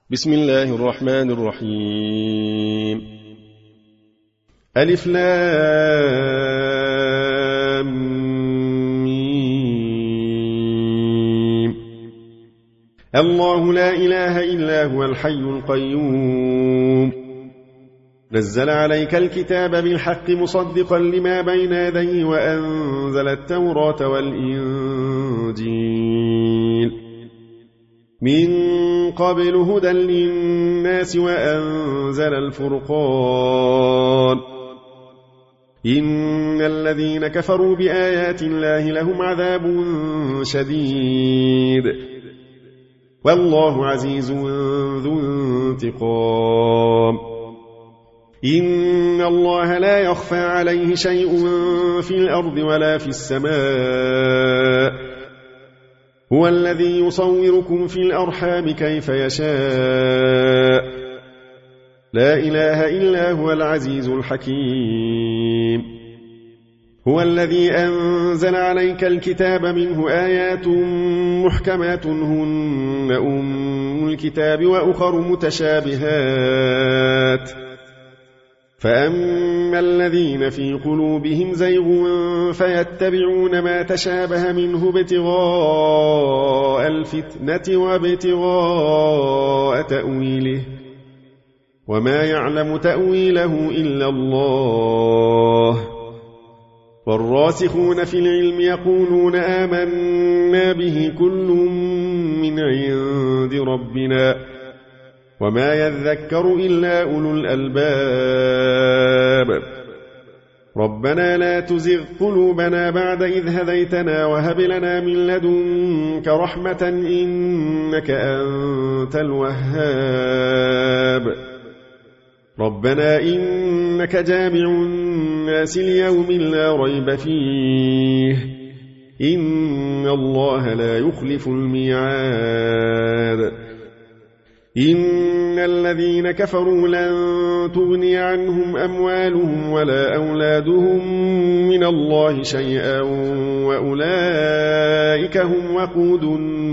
بسم الله الرحمن الرحيم. ألف لام ميم. الله لا إله إلا هو الحي القيوم، نزل عليك الكتاب بالحق مصدقا لما بين يديه وأنزل التوراة والإنجيل من قبل هدى للناس وأنزل الفرقان. إن الذين كفروا بآيات الله لهم عذاب شديد والله عزيز ذو انتقام. إن الله لا يخفى عليه شيء في الأرض ولا في السماء، هو الذي يصوركم في الأرحام كيف يشاء، لا إله إلا هو العزيز الحكيم. هو الذي أنزل عليك الكتاب منه آيات محكمات هن أم الكتاب وأخر متشابهات، فأما الذين في قلوبهم زيغ فيتبعون ما تشابه منه ابتغاء الفتنة وابتغاء تأويله، وما يعلم تأويله إلا الله. والراسخون في العلم يقولون آمنا به كل من عند ربنا وما يذكر إلا أولو الألباب. ربنا لا تزغ قلوبنا بعد إذ هديتنا وهب لنا من لدنك رحمة إنك أنت الوهاب. ربنا إنك جامع الناس ليوم لا ريب فيه، إن الله لا يخلف الميعاد. إن الذين كفروا لن تغني عنهم أموالهم ولا أولادهم من الله شيئا وأولئك هم وقود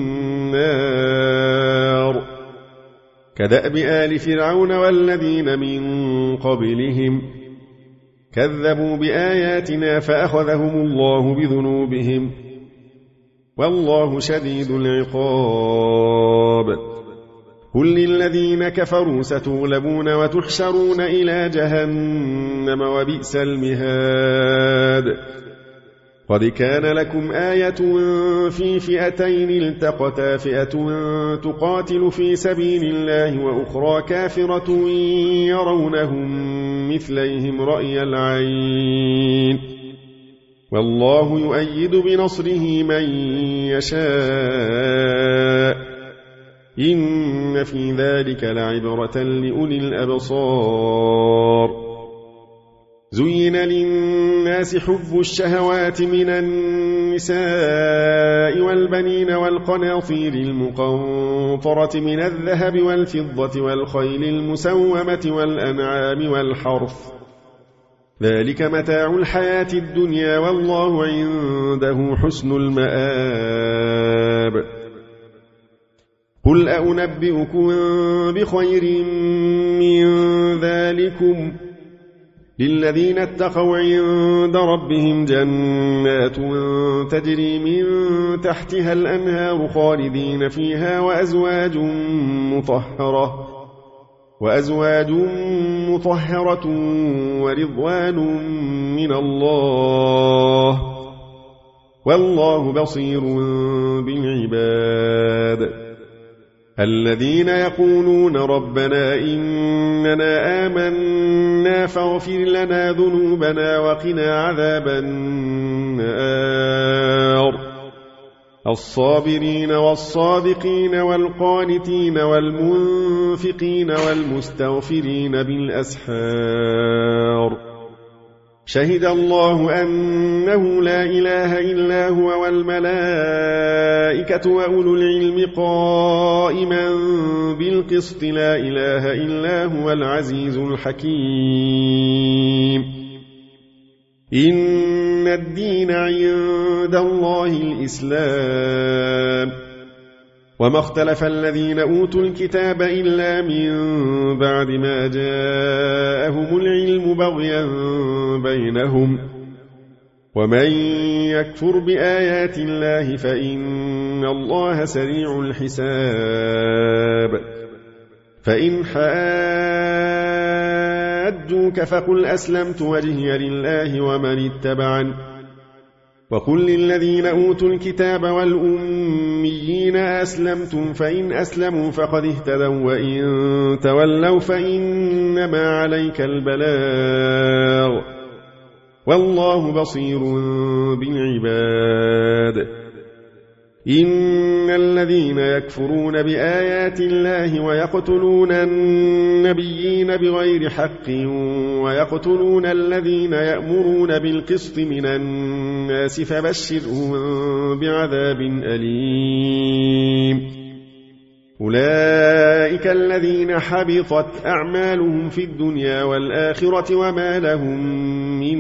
النار. كدأب آل فرعون والذين من قبلهم كذبوا بآياتنا فأخذهم الله بذنوبهم والله شديد العقاب. قل للذين كفروا ستغلبون وتحشرون إلى جهنم وبئس المهاد. قد كان لكم آية في فئتين التقتا، فئة تقاتل في سبيل الله وأخرى كافرة يرونهم مثليهم رأي العين، والله يؤيد بنصره من يشاء، إن في ذلك لعبرة لأولي الأبصار. زين للناس حب الشهوات من النساء والبنين والقناطير المقنطرة من الذهب والفضة والخيل المسومة والأنعام والحرث، ذلك متاع الحياة الدنيا والله عنده حسن المآب. قل أنبئكم بخير من ذلكم للذين اتقوا عند ربهم جنات تجري من تحتها الأنهار خالدين فيها وأزواج مطهرة ورضوان من الله والله بصير بالعباد. الذين يقولون ربنا إننا آمنا فاغفر لنا ذنوبنا وقنا عذاب النار. الصابرين والصادقين والقانتين والمنفقين والمستغفرين بالأسحار. شهد الله أنه لا إله إلا هو والملائكة وأولو العلم قائما بالقسط، لا إله إلا هو العزيز الحكيم. إن الدين عند الله الإسلام، وما اختلف الذين أوتوا الكتاب إلا من بعد ما جاءهم العلم بغيا بينهم ومن يكفر بآيات الله فإن الله سريع الحساب فإن حاجوك فقل أسلمت وجهي لله ومن اتبعني وقل للذين أوتوا الكتاب والأميين أسلمتم فإن أسلموا فقد اهتدوا وإن تولوا فإنما عليك البلاغ والله بصير بالعباد إن الذين يكفرون بآيات الله ويقتلون النبيين بغير حق ويقتلون الذين يأمرون بالقسط من الناس فبشرهم بعذاب أليم أولئك الذين حبطت أعمالهم في الدنيا والآخرة وما لهم من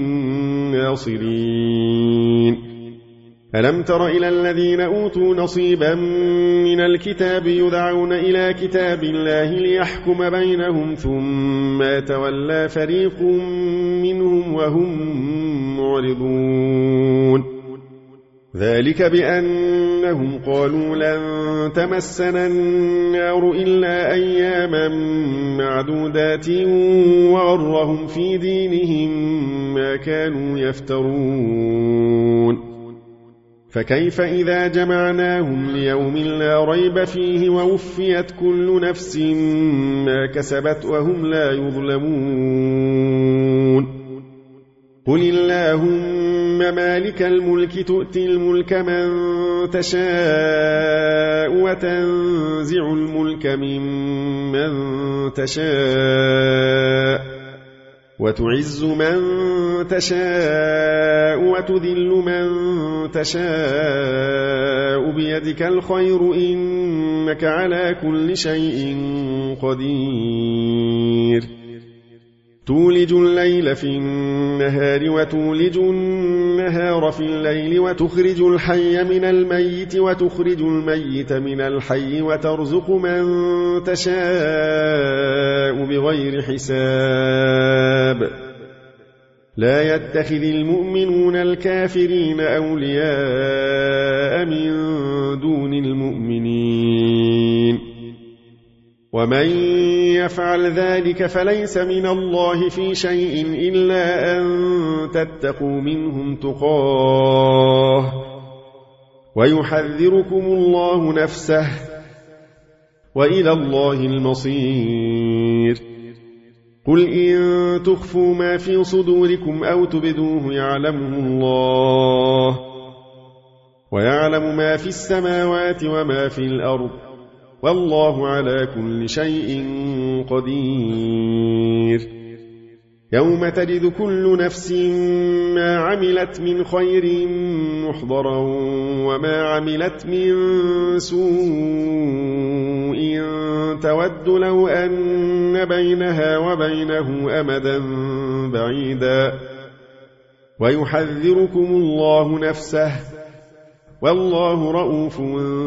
ناصرين ألم تر إلى الذين أوتوا نصيبا من الكتاب يدعون إلى كتاب الله ليحكم بينهم ثم تولى فريق منهم وهم معرضون ذلك بأنهم قالوا لن تمسنا النار إلا أياما معدودات وغرهم في دينهم ما كانوا يفترون فكيف إذا جمعناهم ليوم لا ريب فيه ووفيت كل نفس ما كسبت وهم لا يظلمون قل اللهم مالك الملك تؤتي الملك من تشاء وتنزع الملك ممن تشاء وتعز من تشاء وتذل من تشاء بيدك الخير إنك على كل شيء قدير تولج الليل في النهار وتولج النهار في الليل وتخرج الحي من الميت وتخرج الميت من الحي وترزق من تشاء بغير حساب لا يتخذ المؤمنون الكافرين أولياء من دون المؤمنين ومن يفعل ذلك فليس من الله في شيء إلا أن تتقوا منهم تقاه ويحذركم الله نفسه وإلى الله المصير قل إن تخفوا ما في صدوركم أو تبدوه يعلمه الله ويعلم ما في السماوات وما في الأرض والله على كل شيء قدير يوم تجد كل نفس ما عملت من خير محضرا وما عملت من سوء تود لو أن بينها وبينه أمدا بعيدا ويحذركم الله نفسه والله رؤوف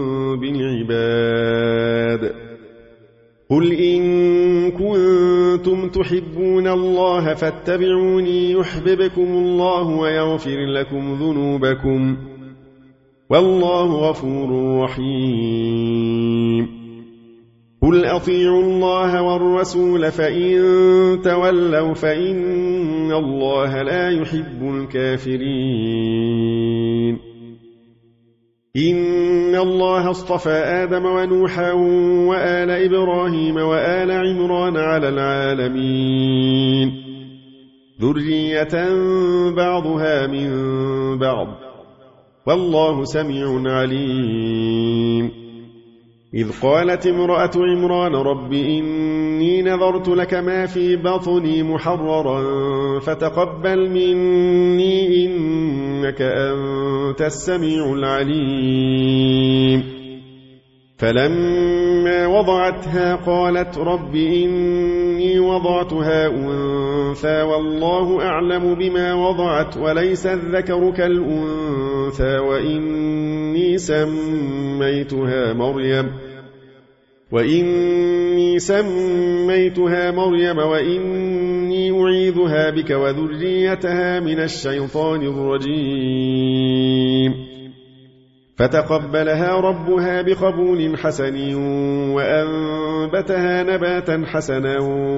بالعباد قل إن كنتم تحبون الله فاتبعوني يحببكم الله ويغفر لكم ذنوبكم والله غفور رحيم قل أطيعوا الله والرسول فإن تولوا فإن الله لا يحب الكافرين إن الله اصطفى آدم ونوحا وآل إبراهيم وآل عمران على العالمين ذرية بعضها من بعض والله سميع عليم إذ قالت امرأة عمران رب إني نذرت لك ما في بطني محررا فتقبل مني إنك أنت السميع العليم فلما وضعتها قالت رب إني وضعتها أنثى والله أعلم بما وضعت وليس الذكر كالأنثى وإني سميتها مريم وإني أعيذها بك وذريتها من الشيطان الرجيم فتقبلها ربها بقبول حسن وأنبتها نباتا حسنا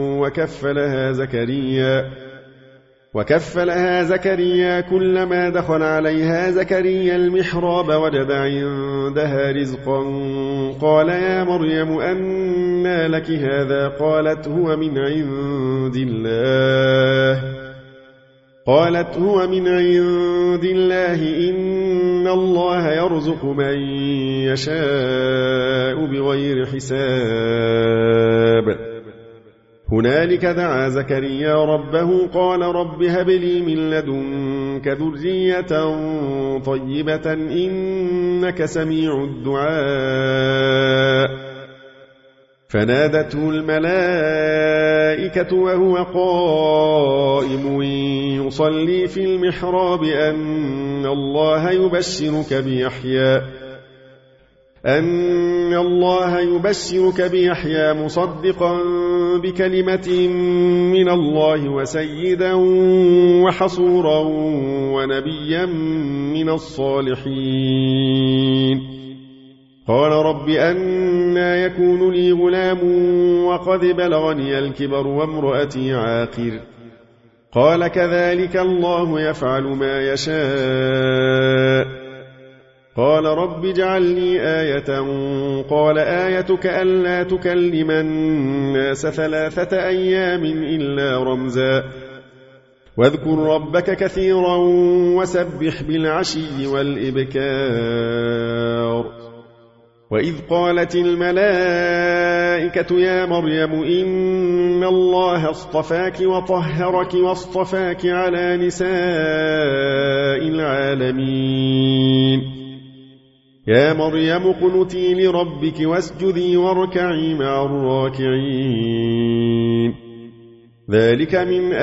وكفلها زكريا كلما دخل عليها زكريا المحراب وجد عندها رزقا قال يا مريم أنى لك هذا قالت هو من عند الله إن الله يرزق من يشاء بغير حساب هنالك دعا زكريا ربه قال رب هب لي من لدنك ذرية طيبة إنك سميع الدعاء فنادته الملائكة وهو قائم يصلي في المحراب أن الله يبشرك بيحيى مصدقا بكلمة من الله وسيدا وحصورا ونبيا من الصالحين قال رب أنى يكون لي غلام وقد بلغني الكبر وامرأتي عاقر قال كذلك الله يفعل ما يشاء قال رب اجعل لي آية قال آيتك ألا تكلم الناس 3 أيام إلا رمزا واذكر ربك كثيرا وسبح بالعشي والإبكار وإذ قالت الملائكة يا مريم إن الله اصطفاك وطهرك واصطفاك على نساء العالمين يا مريم قنتي لربك واسجدي واركعي مع الراكعين ذلك من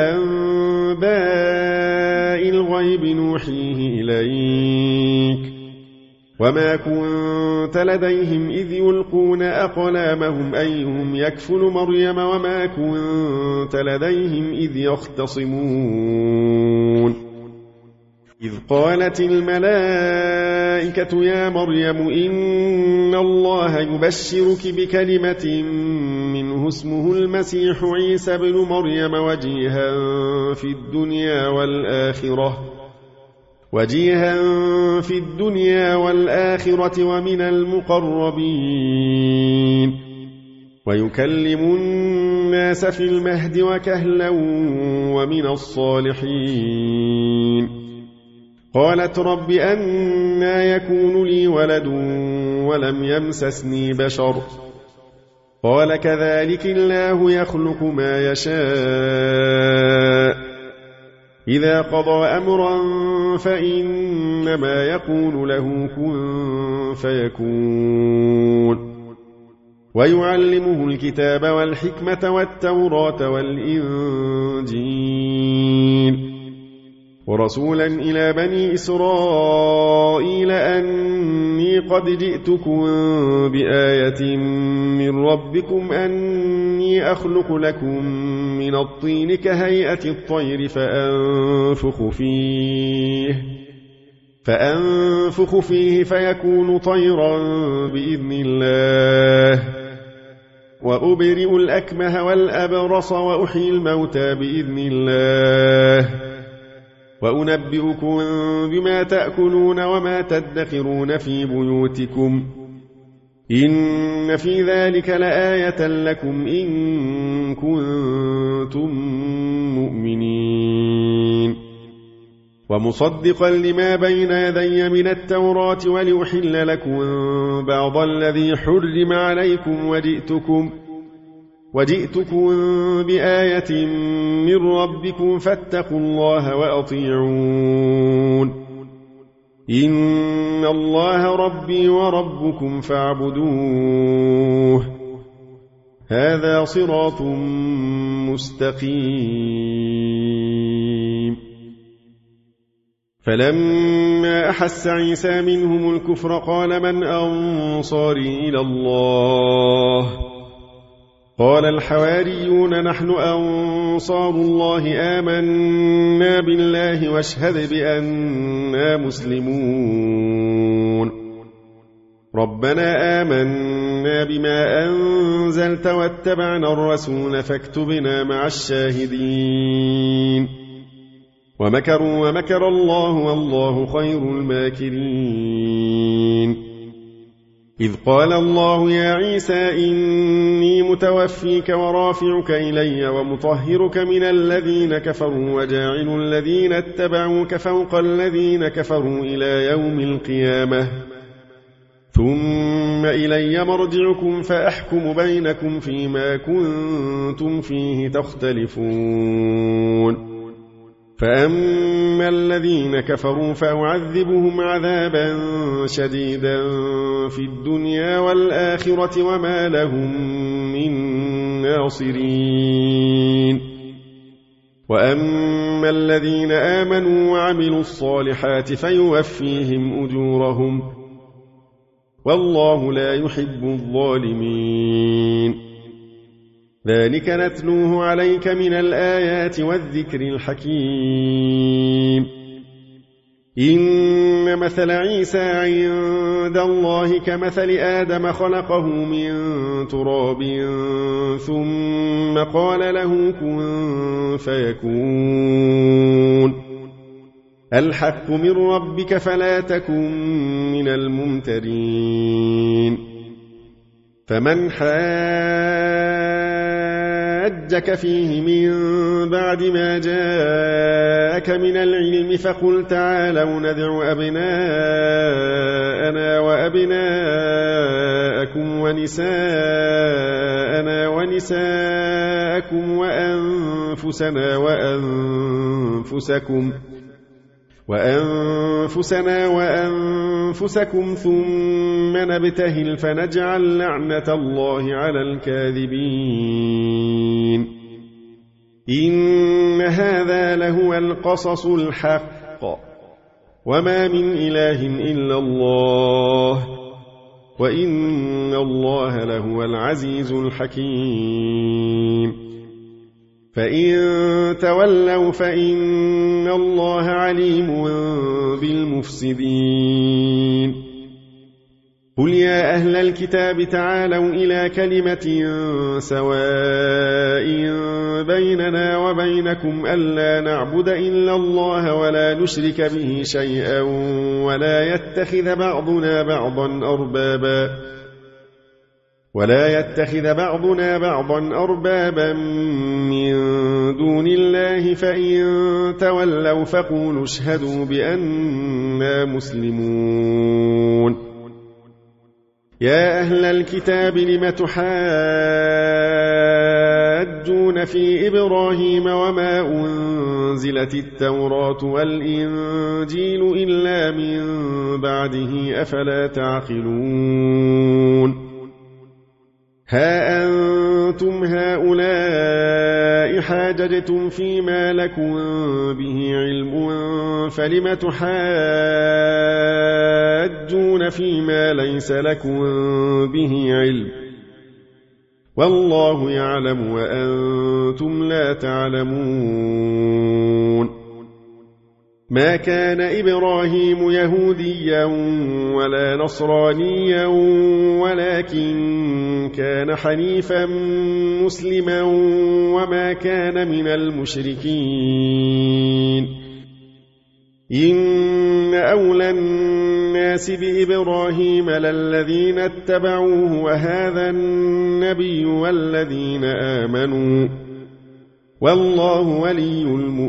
أنباء الغيب نوحيه إليك وما كنت لديهم إذ يلقون أقلامهم أيهم يكفل مريم وما كنت لديهم إذ يختصمون إذ قالت الملائكة يا مريم إن الله يبشرك بكلمة منه اسمه المسيح عيسى بن مريم وجيها في الدنيا والآخرة ومن المقربين ويكلم الناس في المهد وكهلا ومن الصالحين قالت رب أنى يكون لي ولد ولم يمسسني بشر قال كذلك الله يخلق ما يشاء إذا قضى أمرا فإنما يقول له كن فيكون ويعلمه الكتاب والحكمة والتوراة والإنجيل ورسولا إلى بني إسرائيل أني قد جئتكم بآية من ربكم أني أخلق لكم من الطين كهيئة الطير فأنفخ فيه فيكون طيرا بإذن الله وأبرئ الأكمه والأبرص وأحيي الموتى بإذن الله وأنبئكم بما تأكلون وما تدخرون في بيوتكم إن في ذلك لآية لكم إن كنتم مؤمنين ومصدقا لما بين يدي من التوراة ولأحل لكم بعض الذي حرم عليكم وجئتكم بآية من ربكم فاتقوا الله وأطيعون إن الله ربي وربكم فاعبدوه هذا صراط مستقيم فلما أحس عيسى منهم الكفر قال من أنصاري إلى الله قال الحواريون نحن أنصار الله آمنا بالله واشهد بأننا مسلمون ربنا آمنا بما أنزلت واتبعنا الرسول فاكتبنا مع الشاهدين ومكروا ومكر الله والله خير الماكرين إذ قال الله يا عيسى إني متوفيك ورافعك إلي ومطهرك من الذين كفروا وجاعل الذين اتبعوك فوق الذين كفروا إلى يوم القيامة ثم إلي مرجعكم فأحكم بينكم فيما كنتم فيه تختلفون فأما الذين كفروا فأعذبهم عذابا شديدا في الدنيا والآخرة وما لهم من ناصرين وأما الذين آمنوا وعملوا الصالحات فيوفيهم أجورهم والله لا يحب الظالمين ذلك نتلوه عليك من الآيات والذكر الحكيم إن مثل عيسى عند الله كمثل آدم خلقه من تراب ثم قال له كن فيكون الحق من ربك فلا تكن من الممترين فمن حاجك فيه من بعد ما جاءك من العلم فقل تعالوا ندع أبناءنا وأبناءكم ونساءنا ونساءكم وأنفسنا وأنفسكم ثم نبتهل فنجعل لعنة الله على الكاذبين إن هذا لهو القصص الحق وما من إله إلا الله وإن الله لهو العزيز الحكيم فإن تولوا فإن الله عليم بالمفسدين قل يا أهل الكتاب تعالوا إلى كلمة سواء بيننا وبينكم ألا نعبد إلا الله ولا نشرك به شيئا ولا يتخذ بعضنا بعضا أربابا من دون الله فإن تولوا فقولوا اشهدوا بأننا مسلمون يا أهل الكتاب لم تحاجون في إبراهيم وما أنزلت التوراة والإنجيل إلا من بعده أفلا تعقلون ها أنتم هؤلاء حاججتم فيما لكم به علم فلم تحاجون فيما ليس لكم به علم والله يعلم وأنتم لا تعلمون ما كان إبراهيم يهوديا ولا نصرانيا ولكن كان حنيفا مسلما وما كان من المشركين إن أولى الناس بإبراهيم للذين اتبعوه وهذا النبي والذين آمنوا والله ولي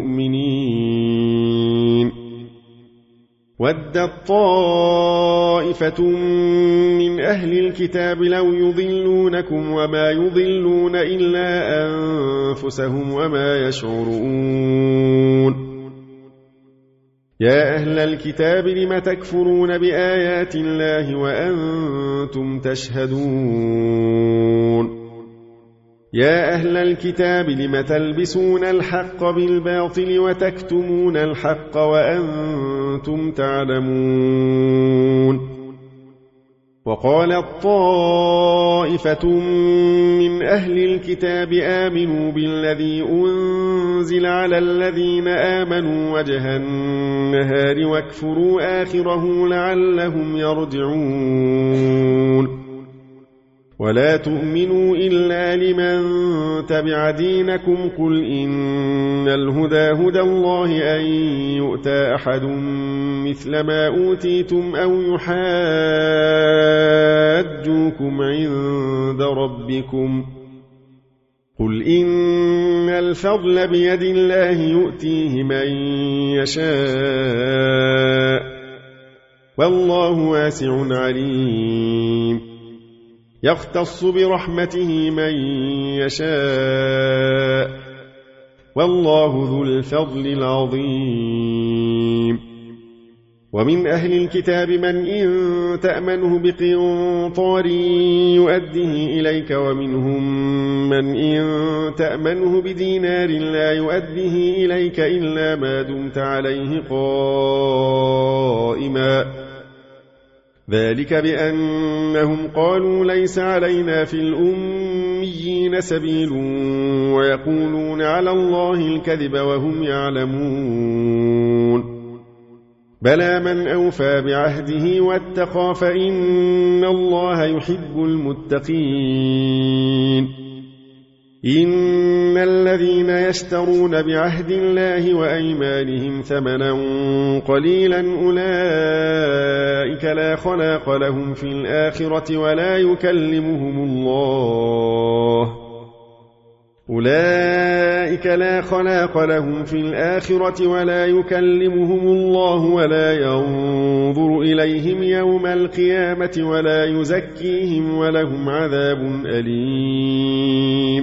المؤمنين ودت طائفة من أهل الكتاب لو يضلونكم وما يضلون إلا أنفسهم وما يشعرون يا أهل الكتاب لم تكفرون بآيات الله وأنتم تشهدون يا أهل الكتاب لم تلبسون الحق بالباطل وتكتمون الحق وأنتم تعلمون وقالت طائفة من أهل الكتاب آمنوا بالذي أنزل على الذين آمنوا وجه النهار واكفروا آخره لعلهم يرجعون ولا تؤمنوا إلا لمن تبع دينكم قل إن الهدى هدى الله أن يؤتى أحد مثل ما أوتيتم أو يحاجوكم عند ربكم قل إن الفضل بيد الله يؤتيه من يشاء والله واسع عليم يختص برحمته من يشاء والله ذو الفضل العظيم ومن أهل الكتاب من إن تأمنه بقنطار يؤديه إليك ومنهم من إن تأمنه بدينار لا يؤديه إليك إلا ما دمت عليه قائما ذلك بأنهم قالوا ليس علينا في الأميين سبيل ويقولون على الله الكذب وهم يعلمون بلى من أوفى بعهده واتقى فإن الله يحب المتقين إن الذين يشترون بعهد الله وأيمانهم ثمنا قليلا أولئك لا خلاق لهم في الآخرة ولا يكلمهم الله ولا ينظر إليهم يوم القيامة ولا يزكيهم ولهم عذاب أليم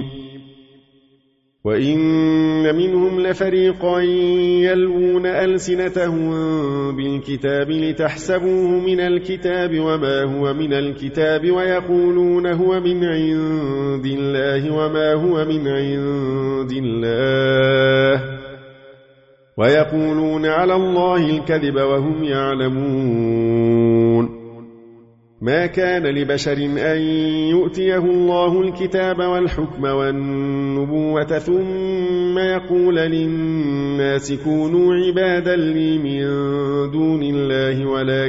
وإن منهم لفريقا يلوون ألسنتهم بالكتاب لتحسبوه من الكتاب وما هو من الكتاب ويقولون هو من عند الله وما هو من عند الله ويقولون على الله الكذب وهم يعلمون ما كان لبشر أن يؤتيه الله الكتاب والحكم والنبوة ثم يقول للناس كونوا عبادا لي من دون الله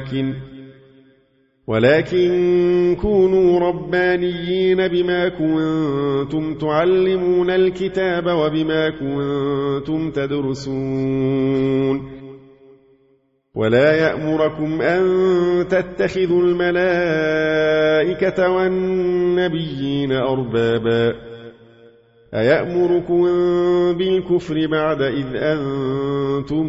ولكن كونوا ربانيين بما كنتم تعلمون الكتاب وبما كنتم تدرسون ولا يأمركم أن تتخذوا الملائكة والنبيين أربابا أيأمركم بالكفر بعد إذ أنتم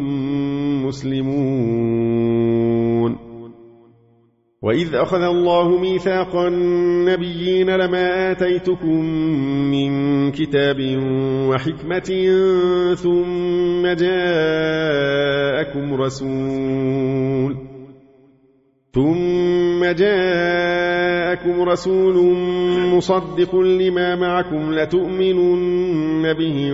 مسلمون وإذ أخذ الله ميثاق النبيين لما آتيتكم من كتاب وحكمة ثم جاءكم رسول مصدق لما معكم لتؤمنن به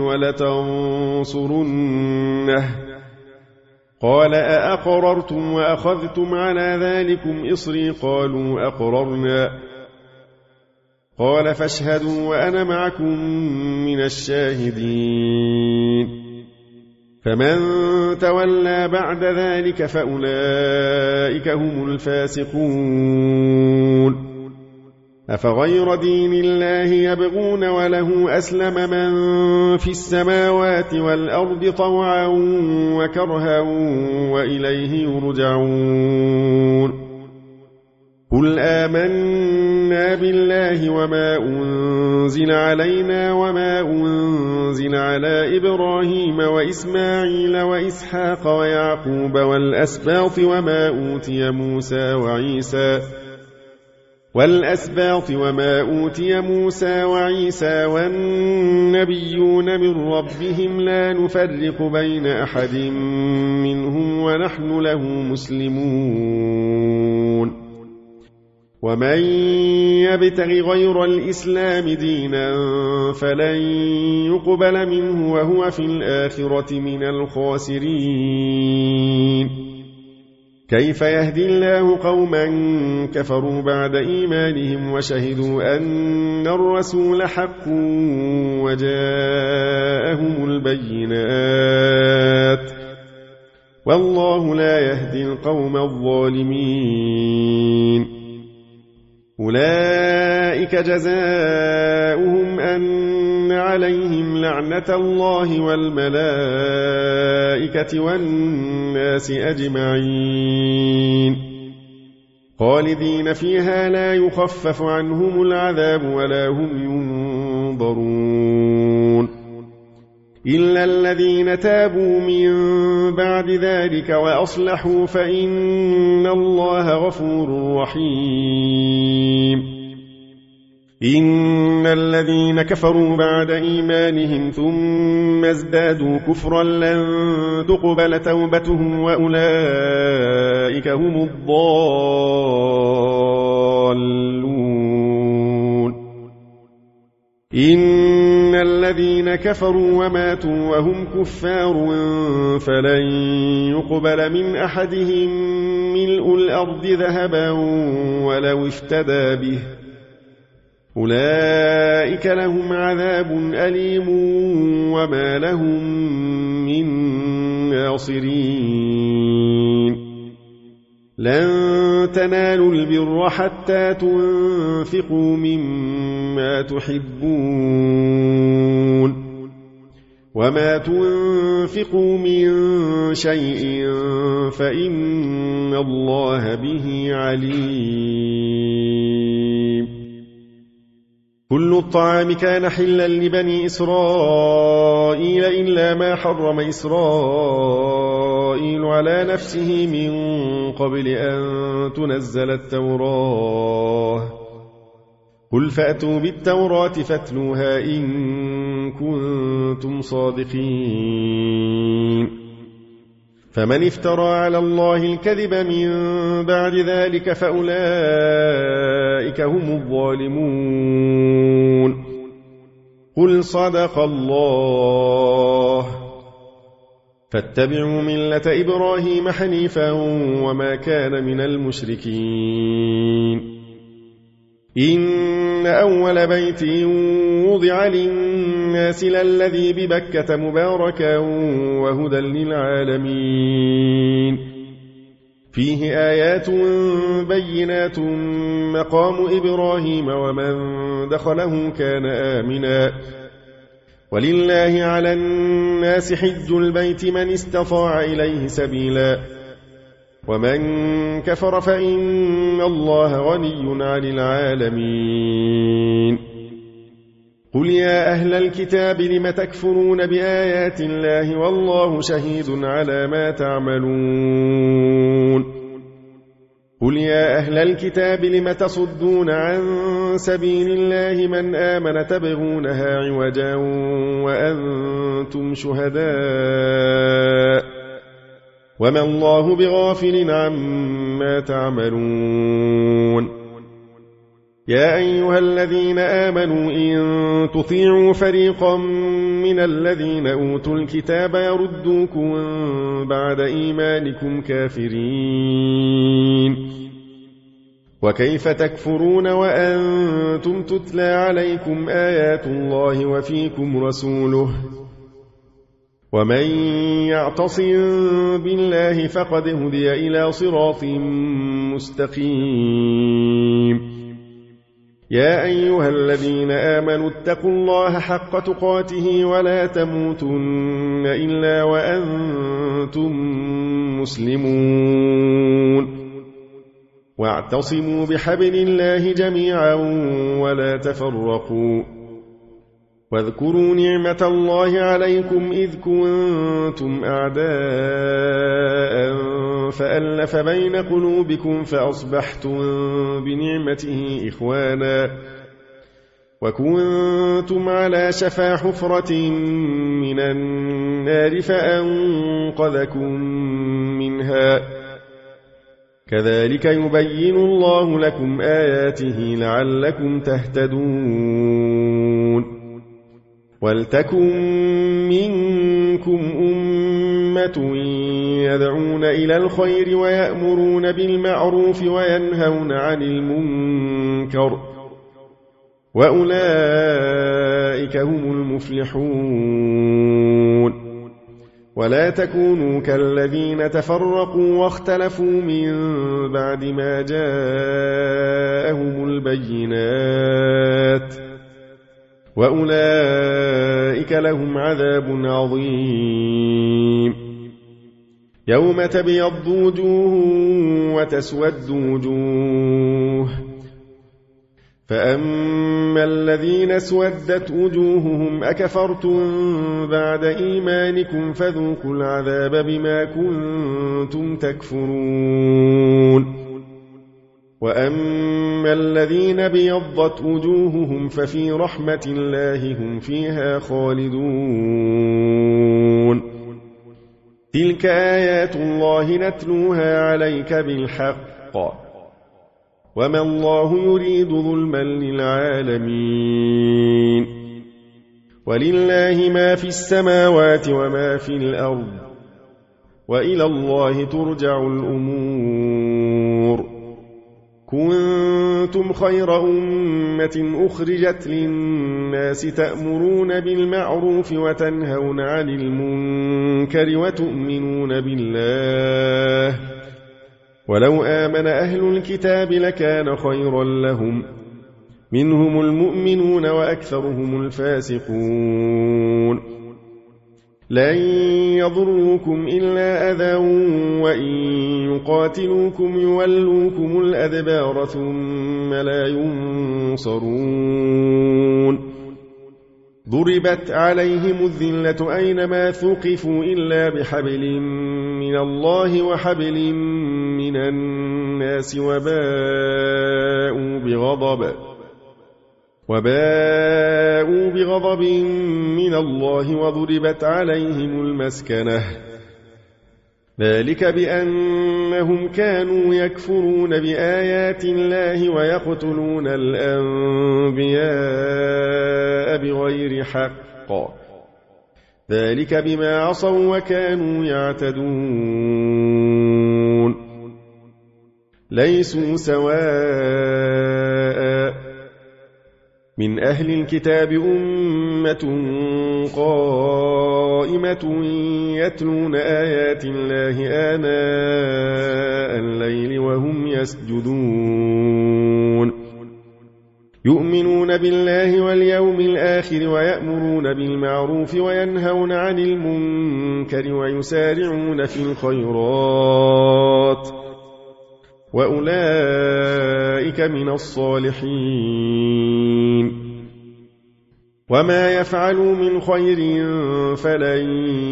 ولتنصرنه قال أأقررتم وأخذتم على ذلكم إصري قالوا أقررنا قال فاشهدوا وأنا معكم من الشاهدين فمن تولى بعد ذلك فأولئك هم الفاسقون أفغير دين الله يبغون وله أسلم من في السماوات والأرض طوعا وكرها وإليه يرجعون قل آمنا بالله وما أنزل علينا وما أنزل على إبراهيم وإسماعيل وإسحاق ويعقوب والأسباط وما أوتي موسى والأسباط وما أوتي موسى وعيسى والنبيون من ربهم لا نفرق بين أحد منهم ونحن له مسلمون ومن يبتغ غير الإسلام دينا فلن يقبل منه وهو في الآخرة من الخاسرين كيف يهدي الله قوما كفروا بعد إيمانهم وشهدوا أن الرسول حق وجاءهم البينات والله لا يهدي القوم الظالمين أولئك جزاؤهم أن عليهم لعنة الله والملائكة والناس أجمعين خالدين فيها لا يخفف عنهم العذاب ولا هم ينظرون إلا الذين تابوا من بعد ذلك وأصلحوا فإن الله غفور رحيم إن الذين كفروا بعد إيمانهم ثم ازدادوا كفرا لن تقبل توبتهم وأولئك هم الضالون إن الذين كفروا وماتوا وهم كفار فلن يقبل من أحدهم ملء الأرض ذهبا ولو افتدى به أولئك لهم عذاب أليم وما لهم من ناصرين لن تنالوا البر حتى تنفقوا مما تحبون وما تنفقوا من شيء فإن الله به عليم كل الطعام كان حلا لبني إسرائيل إلا ما حرم إسرائيل على نفسه من قبل أن تنزل التوراة قل فأتوا بالتوراة فاتلوها إن كنتم صادقين فمن افترى على الله الكذب من بعد ذلك فأولئك هم الظالمون قل صدق الله فاتبعوا ملة إبراهيم حنيفا وما كان من المشركين إن أول بيت وضع للناس للذي ببكة مباركا وهدى للعالمين فيه آيات بينات مقام إبراهيم ومن دخله كان آمنا ولله على الناس حج البيت من استطاع إليه سبيلا ومن كفر فإن الله غني عن العالمين قل يا أهل الكتاب لم تكفرون بآيات الله والله شهيد على ما تعملون قل يا أهل الكتاب لم تصدون عن سبيل الله من آمن تبغونها عوجا وأنتم شهداء وما الله بغافل عما تعملون يا أيها الذين آمنوا إن تطيعوا فريقا من الذين أوتوا الكتاب يردوكم بعد إيمانكم كافرين وكيف تكفرون وأنتم تتلى عليكم آيات الله وفيكم رسوله ومن يعتصم بالله فقد هدي إلى صراط مستقيم يا أيها الذين آمنوا اتقوا الله حق تقاته ولا تموتن إلا وأنتم مسلمون واعتصموا بحبل الله جميعا ولا تفرقوا واذكروا نعمة الله عليكم إذ كنتم أعداء فألف بين قلوبكم فأصبحتم بنعمته إخوانا وكنتم على شفا حفرة من النار فأنقذكم منها كذلك يبين الله لكم آياته لعلكم تهتدون ولتكن منكم أمة يدعون إلى الخير ويأمرون بالمعروف وينهون عن المنكر وأولئك هم المفلحون ولا تكونوا كالذين تفرقوا واختلفوا من بعد ما جاءهم البينات وأولئك لهم عذاب عظيم يوم تبيض وجوه وتسود وجوه فأما الذين اسودت وجوههم أكفرتم بعد إيمانكم فذوقوا العذاب بما كنتم تكفرون وأما الذين بيضت وجوههم ففي رحمة الله هم فيها خالدون تلك آيات الله نتلوها عليك بالحق وما الله يريد ظلما للعالمين ولله ما في السماوات وما في الأرض وإلى الله ترجع الأمور كنتم خير أمة أخرجت للناس تأمرون بالمعروف وتنهون عن المنكر وتؤمنون بالله ولو آمن أهل الكتاب لكان خيرا لهم منهم المؤمنون وأكثرهم الفاسقون لن يضروكم إلا أذى وإن يقاتلوكم يولوكم الأدبار ثم لا ينصرون ضربت عليهم الذلة أينما ثقفوا إلا بحبل من الله وحبل من الناس وباءوا بغضب من الله وضربت عليهم المسكنة ذلك بأنهم كانوا يكفرون بآيات الله ويقتلون الأنبياء بغير حق ذلك بما عصوا وكانوا يعتدون ليسوا سواء من أهل الكتاب أمة قائمة يتلون آيات الله آناء الليل وهم يسجدون يؤمنون بالله واليوم الآخر ويأمرون بالمعروف وينهون عن المنكر ويسارعون في الخيرات وأولئك من الصالحين وما يفعلوا من خير فلن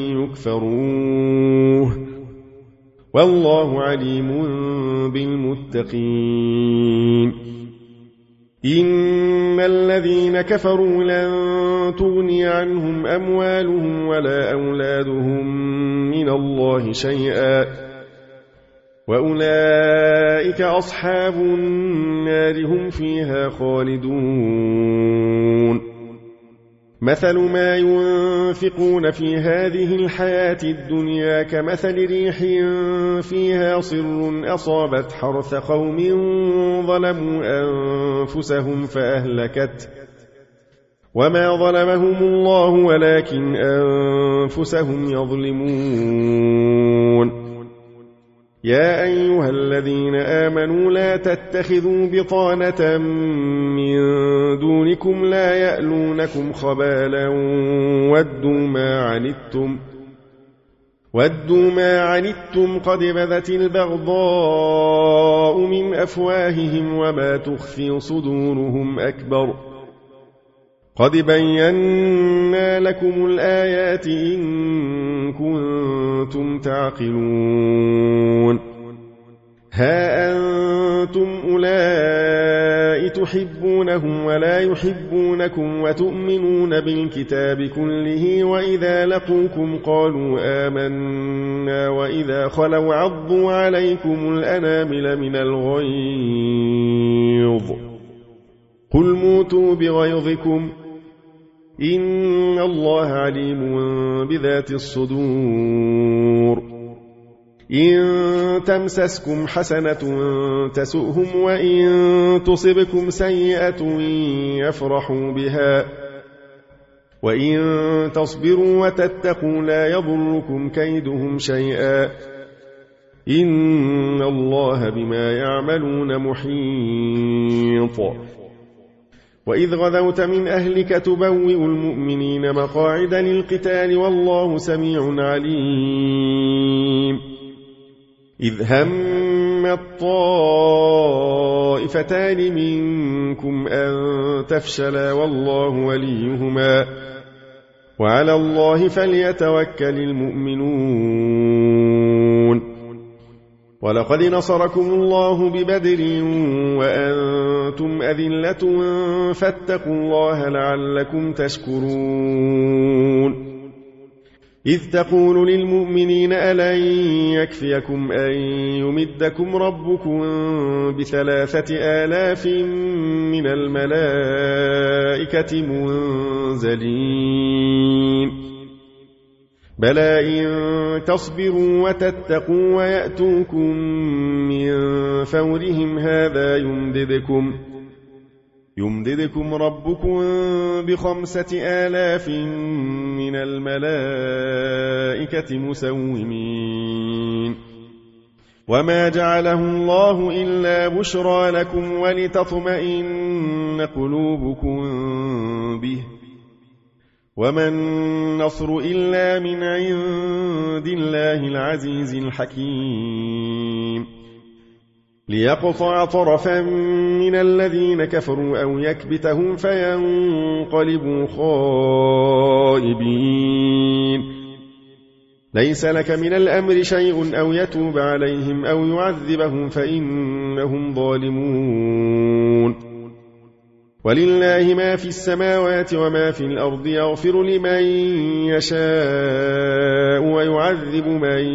يكفروه والله عليم بالمتقين إن الذين كفروا لن تغني عنهم أموالهم ولا أولادهم من الله شيئا وأولئك أصحاب النار هم فيها خالدون مثل ما ينفقون في هذه الحياة الدنيا كمثل ريح فيها صر أصابت حرث قوم ظلموا أنفسهم فأهلكت وما ظلمهم الله ولكن أنفسهم يظلمون يا أيها الذين آمنوا لا تتخذوا بطانة من دونكم لا يألونكم خبالا ودوا ما عنتم قد بدت البغضاء من أفواههم وما تخفي صدورهم أكبر قد بينا لكم الآيات إن كنتم تعقلون ها أنتم أولئك تحبونهم ولا يحبونكم وتؤمنون بالكتاب كله وإذا لقوكم قالوا آمنا وإذا خلوا عضوا عليكم الأنامل من الغيظ قل موتوا بغيظكم إن الله عليم بذات الصدور إن تمسسكم حسنة تسؤهم وإن تصبكم سيئة يفرحوا بها وإن تصبروا وتتقوا لا يضركم كيدهم شيئا إن الله بما يعملون محيط وإذ غدوت من أهلك تبوئ المؤمنين مقاعد للقتال والله سميع عليم إذ هم الطائفتان منكم أن تفشلا والله وليهما وعلى الله فليتوكل المؤمنون ولقد نصركم الله ببدر وأنتم أذلة فاتقوا الله لعلكم تشكرون إذ تقول للمؤمنين ألن يكفيكم أن يمدكم ربكم ب3,000 من الملائكة منزلين بلى إن تصبروا وتتقوا ويأتوكم من فورهم هذا يمددكم ربكم ب5,000 من الملائكة مسومين وما جعله الله إلا بشرى لكم ولتطمئن قلوبكم به وما النصر إلا من عند الله العزيز الحكيم ليقطع طرفا من الذين كفروا أو يكبتهم فينقلبوا خائبين ليس لك من الأمر شيء أو يتوب عليهم أو يعذبهم فإنهم ظالمون ولله ما في السماوات وما في الأرض يغفر لمن يشاء ويعذب من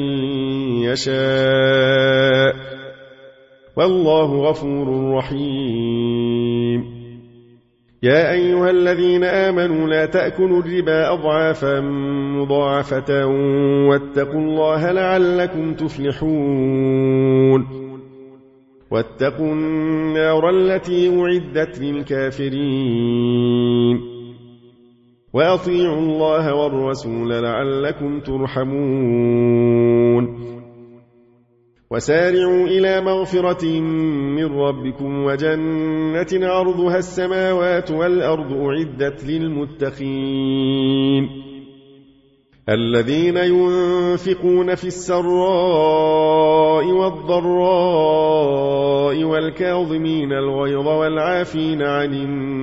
يشاء والله غفور رحيم يا أيها الذين آمنوا لا تأكلوا الربا أضعافا مضاعفة واتقوا الله لعلكم تفلحون واتقوا النار التي أعدت للكافرين وأطيعوا الله والرسول لعلكم ترحمون وسارعوا إلى مغفرة من ربكم وجنة عرضها السماوات والأرض أعدت للمتقين الذين ينفقون في السراء والضراء والكاظمين الغيظ والعافين عن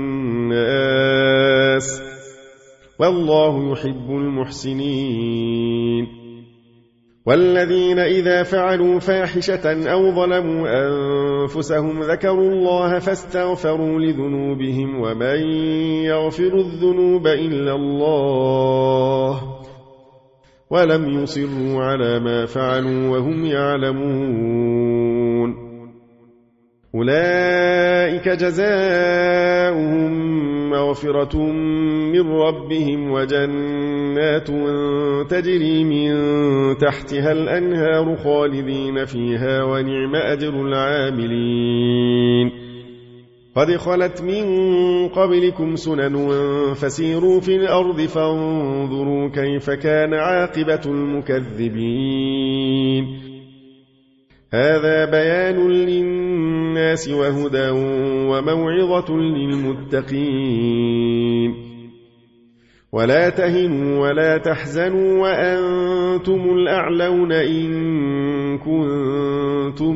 الناس والله يحب المحسنين والذين إذا فعلوا فاحشة أو ظلموا أنفسهم ذكروا الله فاستغفروا لذنوبهم ومن يغفر الذنوب إلا الله ولم يصروا على ما فعلوا وهم يعلمون أولئك جزاؤهم مغفرة من ربهم وجنات تجري من تحتها الأنهار خالدين فيها ونعم أجر العاملين قد خلت من قبلكم سنن فسيروا في الأرض فانظروا كيف كان عاقبة المكذبين هذا بيان للناس وهدى وموعظة للمتقين ولا تهنوا ولا تحزنوا وأنتم الأعلون إن كنتم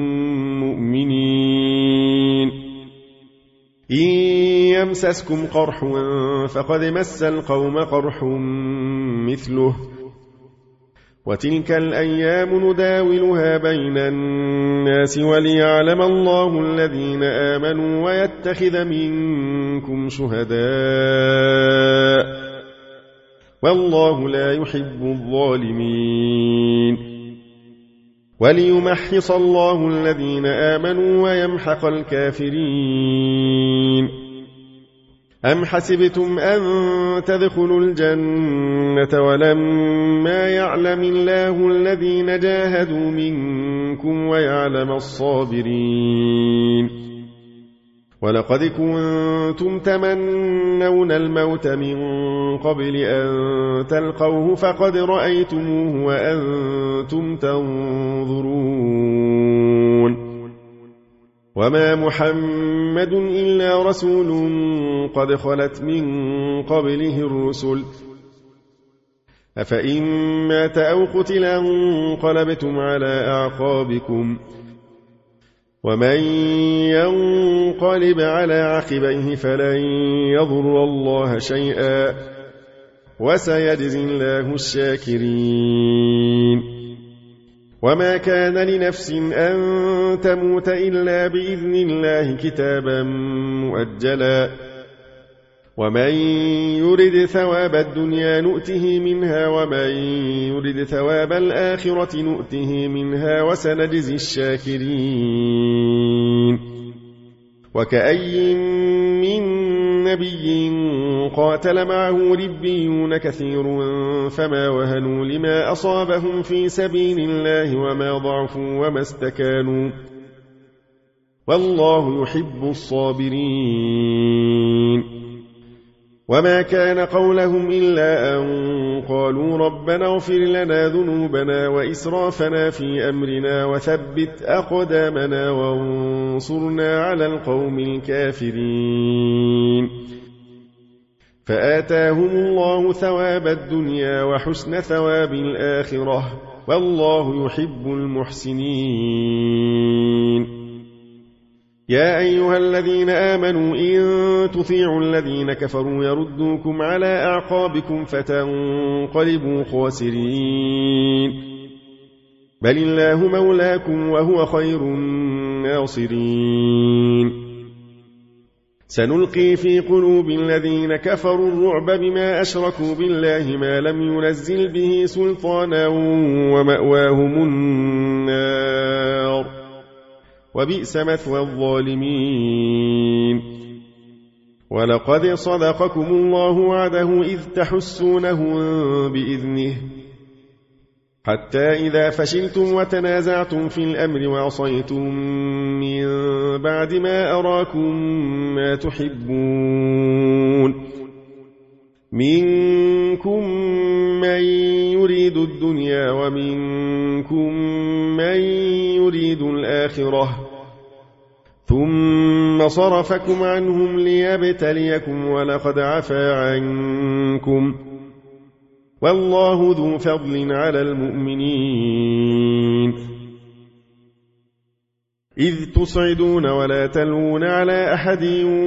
مؤمنين إن يمسسكم قرح فقد مس القوم قرح مثله وتلك الأيام نداولها بين الناس وليعلم الله الذين آمنوا ويتخذ منكم شهداء والله لا يحب الظالمين وليمحص الله الذين آمنوا ويمحق الكافرين أم حسبتم أن تدخلوا الجنة ولما يعلم الله الذين جاهدوا منكم ويعلم الصابرين ولقد كنتم تمنون الموت من قبل أن تلقوه فقد رأيتموه وأنتم تنظرون وما محمد إلا رسول قد خلت من قبله الرسل أفإن مات أو قتل انقلبتم على أعقابكم ومن ينقلب على عقبيه فلن يضر الله شيئا وسيجزي الله الشاكرين وما كان لنفس أن تموت إلا بإذن الله كتابا مؤجلا ومن يرد ثواب الدنيا نؤته منها ومن يرد ثواب الآخرة نؤته منها وسنجزي الشاكرين وكأي من نبي قاتل معه ربيون كثير فما وهنوا لما أصابهم في سبيل الله وما ضعفوا وما استكانوا والله يحب الصابرين وما كان قولهم إلا أن قالوا ربنا اغفر لنا ذنوبنا وإسرافنا في أمرنا وثبت أقدامنا وانصرنا على القوم الكافرين فآتاهم الله ثواب الدنيا وحسن ثواب الآخرة والله يحب المحسنين يا أيها الذين آمنوا إن تطيعوا الذين كفروا يردوكم على أعقابكم فتنقلبوا خاسرين بل الله مولاكم وهو خير الناصرين سنلقي في قلوب الذين كفروا الرعب بما أشركوا بالله ما لم ينزل به سلطانا ومأواهم النار وبئس مثوى الظالمين ولقد صدقكم الله وعده إذ تحسونهم بإذنه حتى إذا فشلتم وتنازعتم في الأمر وعصيتم من بعد ما أراكم ما تحبون منكم من يريد الدنيا ومنكم من يريد الآخرة ثم صرفكم عنهم ليبتليكم ولقد عفا عنكم والله ذو فضل على المؤمنين إذ تصعدون ولا تلوون على أحد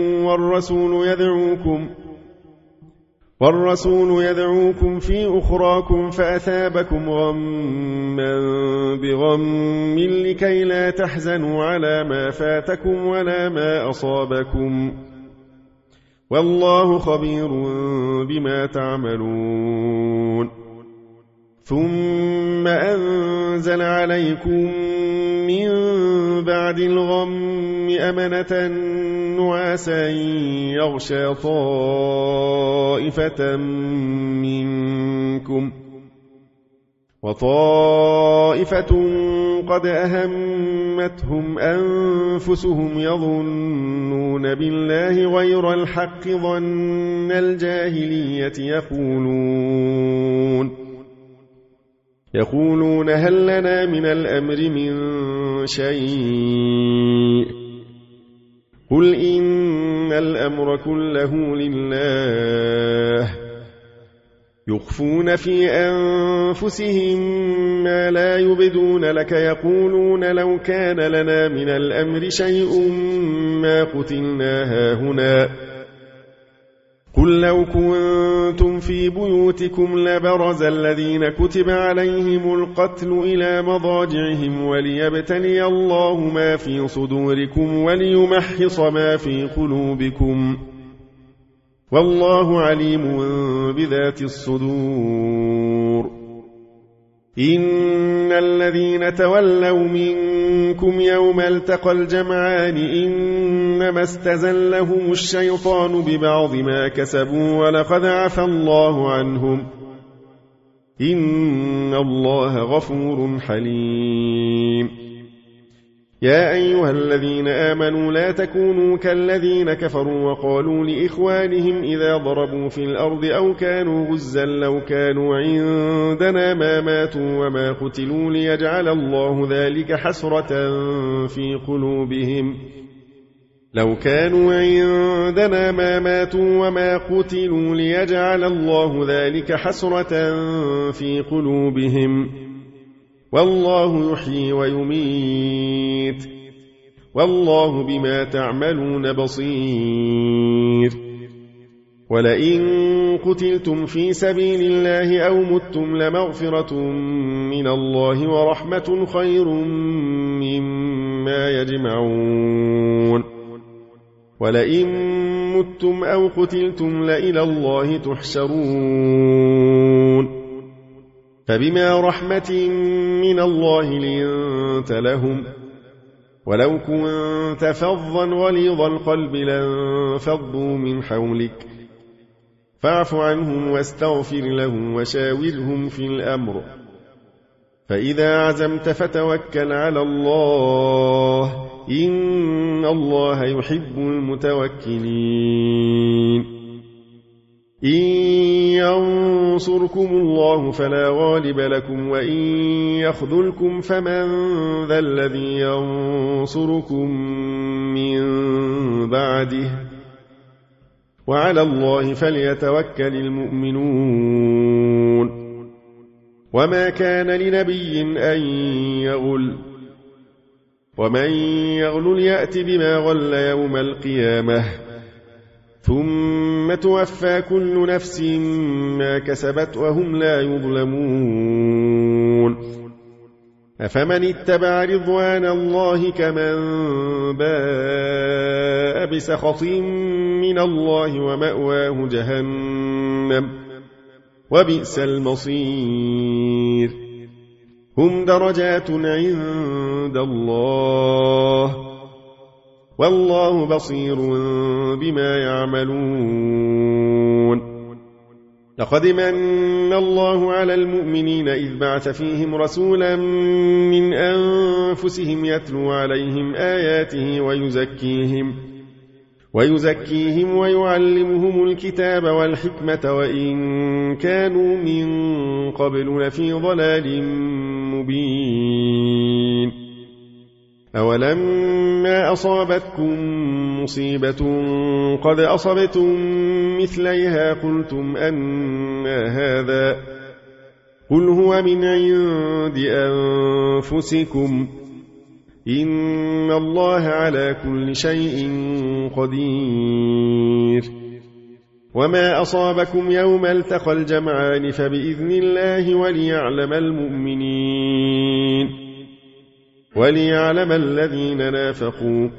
والرسول يدعوكم في أخراكم فأثابكم غما بغم لكي لا تحزنوا على ما فاتكم ولا ما أصابكم والله خبير بما تعملون ثم أنزل عليكم من بعد الغم أمنة نعاسا يغشى طائفة منكم وطائفة قد أهمتهم أنفسهم يظنون بالله غير الحق ظن الجاهلية يقولون هل لنا من الأمر من شيء قل إن الأمر كله لله يخفون في أنفسهم ما لا يبدون لك يقولون لو كان لنا من الأمر شيء ما قتلنا هاهنا قل لو كنتم في بيوتكم لبرز الذين كتب عليهم القتل إلى مضاجعهم وليبتلي الله ما في صدوركم وليمحص ما في قلوبكم والله عليم بذات الصدور. إن الذين تولوا منكم يوم التقى الجمعان إنما استزلهم الشيطان ببعض ما كسبوا ولقد عفى الله عنهم إن الله غفور حليم. يا أيها الذين آمنوا لا تكونوا كالذين كفروا وقالوا لإخوانهم إذا ضربوا في الأرض أو كانوا غزا لو كانوا عندنا ما ماتوا وما قتلوا ليجعل الله ذلك حسرة في قلوبهم لو كانوا عندنا ما ماتوا وما قتلوا ليجعل الله ذلك حسرة في قلوبهم والله يحيي ويميت والله بما تعملون بصير. ولئن قتلتم في سبيل الله أو متم لمغفرة من الله ورحمة خير مما يجمعون. ولئن متم أو قتلتم لإلى الله تحشرون. فبما رحمة من الله لنت لهم ولو كنت فظا غليظ القلب لانفضوا من حولك فاعف عنهم واستغفر لهم وشاورهم في الأمر فإذا عزمت فتوكل على الله إن الله يحب المتوكلين. إن ينصركم الله فلا غالب لكم وإن يخذلكم فمن ذا الذي ينصركم من بعده وعلى الله فليتوكل المؤمنون. وما كان لنبي أن يغل ومن يغل يأت بما غل يوم القيامة ثم توفى كل نفس ما كسبت وهم لا يظلمون. أفمن اتبع رضوان الله كمن باء بسخط من الله ومأواه جهنم وبئس المصير. هم درجات عند الله والله بصير بما يعملون. لقد من الله على المؤمنين إذ بعث فيهم رسولا من أنفسهم يتلو عليهم آياته ويزكيهم ويعلمهم الكتاب والحكمة وإن كانوا من قبل لفي ضلال مبين. أولما أصابتكم مصيبة قد أصبتم مثليها قلتم أنى هذا قل هو من عند أنفسكم إن الله على كل شيء قدير. وما أصابكم يوم التقى الجمعان فبإذن الله وليعلم الذين نافقوا.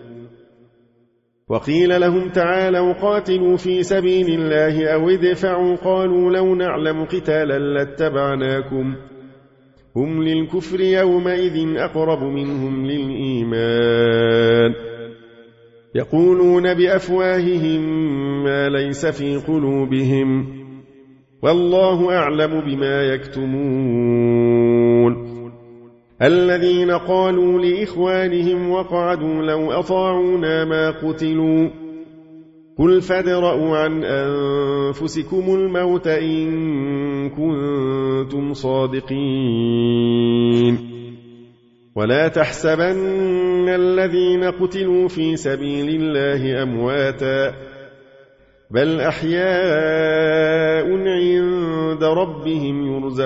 وقيل لهم تعالوا قاتلوا في سبيل الله أو ادفعوا قالوا لو نعلم قتالا لاتبعناكم هم للكفر يومئذ أقرب منهم للإيمان يقولون بأفواههم ما ليس في قلوبهم والله أعلم بما يكتمون. الذين قالوا لإخوانهم وقعدوا لو أطاعونا ما قتلوا قل فادرءوا عن أنفسكم الموت إن كنتم صادقين. ولا تحسبن الذين قتلوا في سبيل الله أمواتا بل أحياء عند ربهم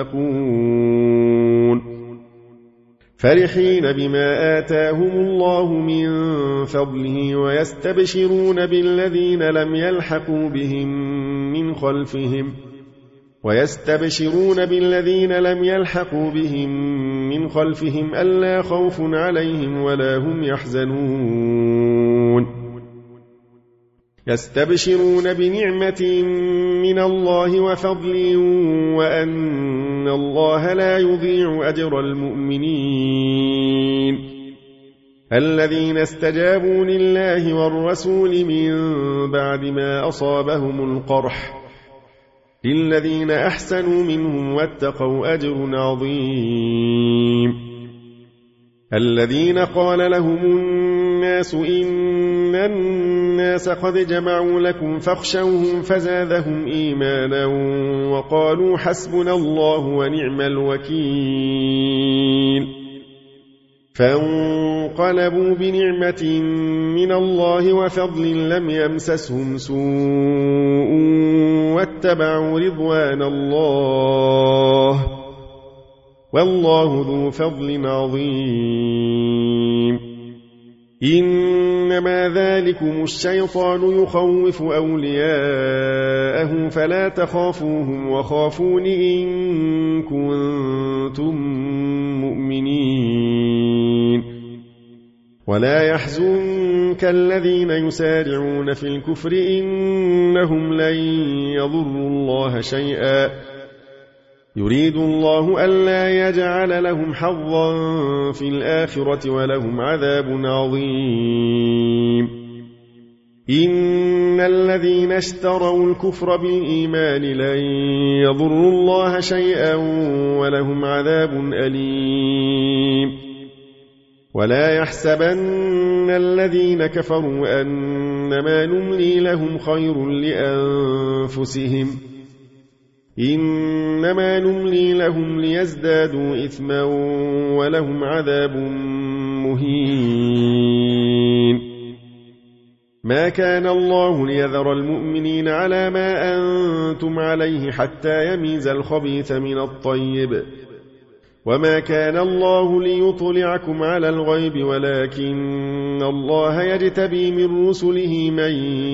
يرزقون فرحين بما آتاهم الله من فضله ويستبشرون بالذين لم يلحقوا بهم من خلفهم ويستبشرون بالذين لم يلحقوا بهم من خلفهم ألا خوف عليهم ولا هم يحزنون يستبشرون بنعمة من الله وفضل وأن الله لا يضيع أجر المؤمنين الذين استجابوا لله والرسول من بعد ما أصابهم القرح للذين أحسنوا منهم واتقوا أجر عظيم الذين قال لهم الناس إن الناس قد جمعوا لكم فاخشوهم فزادهم إيمانا وقالوا حسبنا الله ونعم الوكيل فانقلبوا بنعمة من الله وفضل لم يمسسهم سوء واتبعوا رضوان الله والله ذو فضل عظيم إنما ذلكم الشيطان يخوف أولياءه فلا تخافوهم وخافون إن كنتم مؤمنين ولا يحزنك الذين يسارعون في الكفر إنهم لن يضروا الله شيئا يريد الله ألا يجعل لهم حظا في الآخرة ولهم عذاب عظيم إن الذين اشتروا الكفر بالإيمان لن يضروا الله شيئا ولهم عذاب أليم ولا يحسبن الذين كفروا أنما نملي لهم خير لأنفسهم إنما نملي لهم ليزدادوا إثما ولهم عذاب مهين ما كان الله ليذر المؤمنين على ما أنتم عليه حتى يميز الخبيث من الطيب وما كان الله ليطلعكم على الغيب ولكن الله يجتبي من رسله من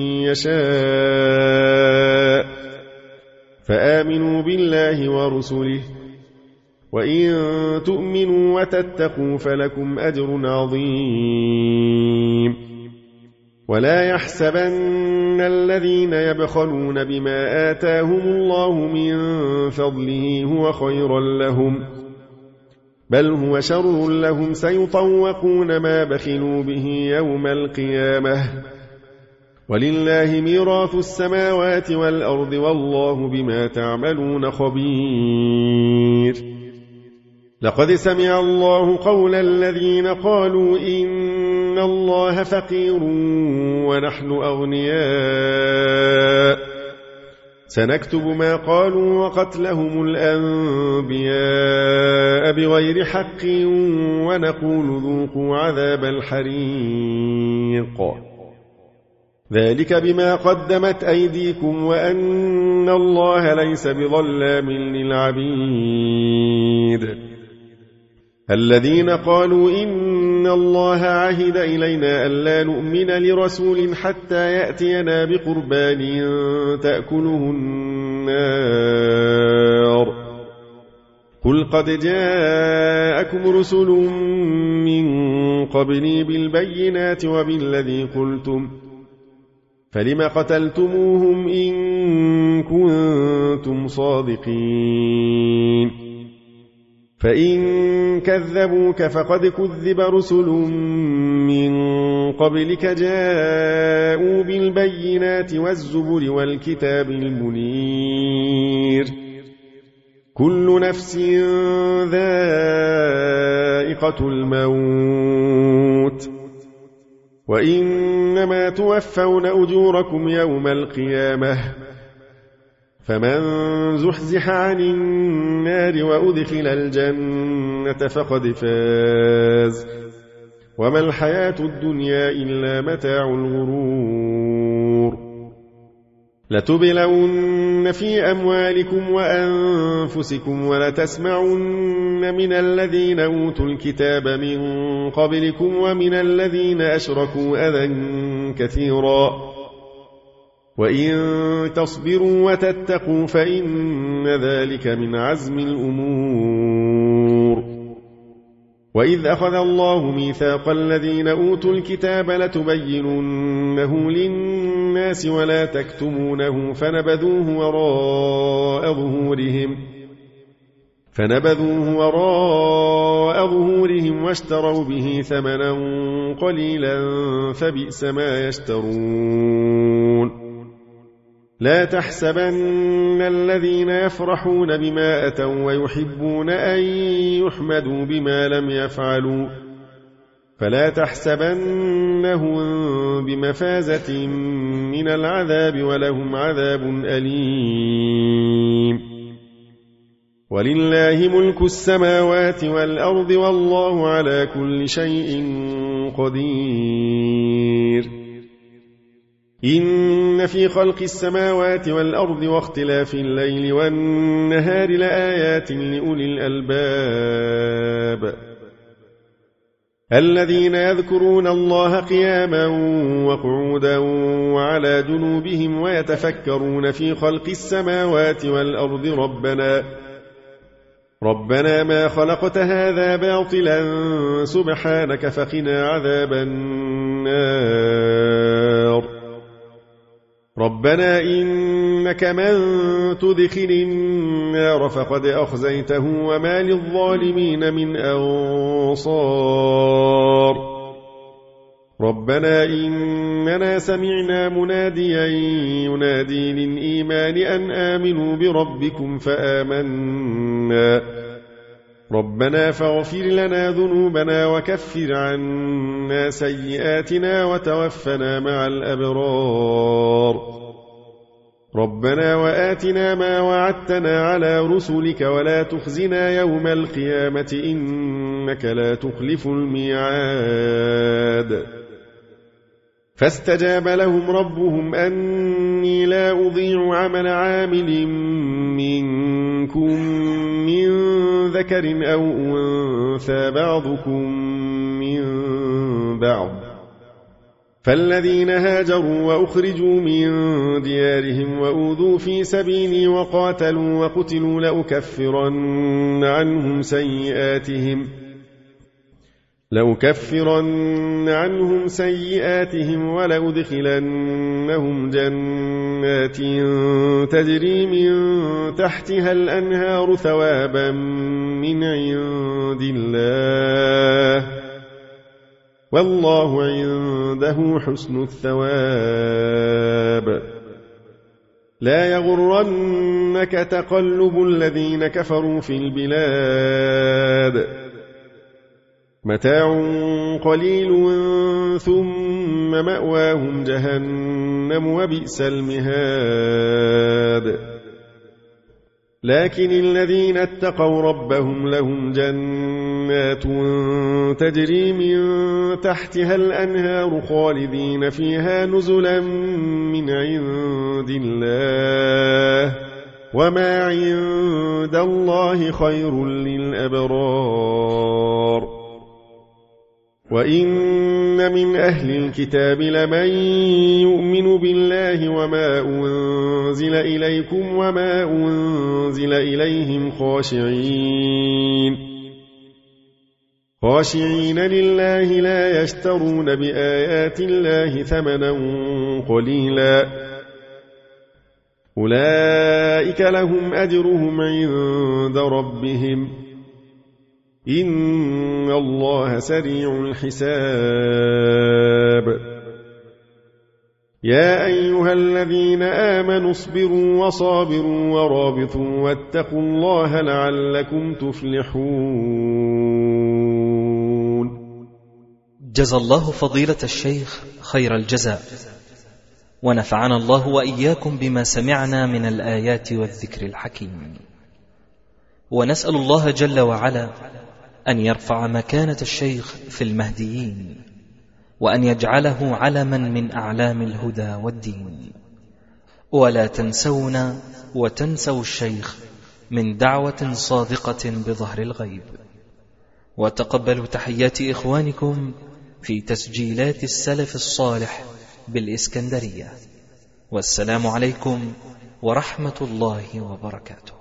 يشاء فآمنوا بالله ورسله وإن تؤمنوا وتتقوا فلكم أجر عظيم ولا يحسبن الذين يبخلون بما آتاهم الله من فضله هو خيرا لهم بل هو شر لهم سيطوقون ما بخلوا به يوم القيامة ولله ميراث السماوات والأرض والله بما تعملون خبير لقد سمع الله قول الذين قالوا إن الله فقير ونحن أغنياء سنكتب ما قالوا وقتلهم الأنبياء بغير حق ونقول ذوقوا عذاب الحريق ذلك بما قدمت أيديكم وأن الله ليس بظلام للعبيد الذين قالوا إن الله عهد إلينا ألا نؤمن لرسول حتى يأتينا بقربان تأكله النار قل قد جاءكم رسل من قبلي بالبينات وبالذي قلتم فلم قتلتموهم إن كنتم صادقين فإن كذبوك فقد كذب رسل من قبلك جاءوا بالبينات والزبر والكتاب المنير كل نفس ذائقة الموت وإنما توفون أجوركم يوم القيامة فمن زحزح عن النار وأدخل الجنة فقد فاز وما الحياة الدنيا إلا متاع الغرور لتبلون في أموالكم وأنفسكم ولتسمعن من الذين أوتوا الكتاب من قبلكم ومن الذين أشركوا أذى كثيرا وإن تصبروا وتتقوا فإن ذلك من عزم الأمور. وإذ أخذ الله ميثاق الذين أوتوا الكتاب لتبيننه للناس ولا تكتمونه فنبذوه وراء ظهورهم واشتروا به ثمنا قليلا فبئس ما يشترون. لا تحسبن الذين يفرحون بما أتوا ويحبون أن يحمدوا بما لم يفعلوا فلا تحسبنهم بمفازة من العذاب ولهم عذاب أليم. ولله ملك السماوات والأرض والله على كل شيء قدير. إن في خلق السماوات والأرض واختلاف الليل والنهار لآيات لأولي الألباب الذين يذكرون الله قياما وقعودا وعلى جنوبهم ويتفكرون في خلق السماوات والأرض ربنا ما خلقت هذا باطلا سبحانك فقنا عذاب النار. ربنا إنك من تدخل النار فقد أخزيته وما للظالمين من أنصار. ربنا إننا سمعنا مناديا ينادي للإيمان أن آمنوا بربكم فآمنا. ربنا فاغفر لنا ذنوبنا وكفر عنا سيئاتنا وتوفنا مع الأبرار. ربنا وآتنا ما وعدتنا على رسلك ولا تخزنا يوم القيامة إنك لا تخلف الميعاد. فاستجاب لهم ربهم أني لا أضيع عمل عامل منكم من ذكر أو أنثى بعضكم من بعض. فالذين هاجروا وأخرجوا من ديارهم وأوذوا في سبيلي وقاتلوا وقتلوا لأكفرن عنهم سيئاتهم ولأدخلنهم جنات تجري من تحتها الأنهار ثوابا من عند الله والله عنده حسن الثواب. لا يغرنك تقلب الذين كفروا في البلاد متاع قليل ثم مأواهم جهنم وبئس المهاد. لكن الذين اتقوا ربهم لهم جنات تجري من تحتها الأنهار خالدين فيها نزلا من عند الله وما عند الله خير للأبرار. وإن من أهل الكتاب لمن يؤمن بالله وما أنزل إليكم وما أنزل إليهم خاشعين لله لا يشترون بآيات الله ثمنا قليلا أولئك لهم أجرهم عند ربهم إن الله سريع الحساب. يا أيها الذين آمنوا اصبروا وصابروا ورابطوا واتقوا الله لعلكم تفلحون. جزى الله فضيلة الشيخ خير الجزاء، ونفعنا الله وإياكم بما سمعنا من الآيات والذكر الحكيم، ونسأل الله جل وعلا أن يرفع مكانة الشيخ في المهديين، وأن يجعله علما من أعلام الهدى والدين. ولا تنسونا وتنسوا الشيخ من دعوة صادقة بظهر الغيب. وتقبلوا تحيات إخوانكم في تسجيلات السلف الصالح بالإسكندرية. والسلام عليكم ورحمة الله وبركاته.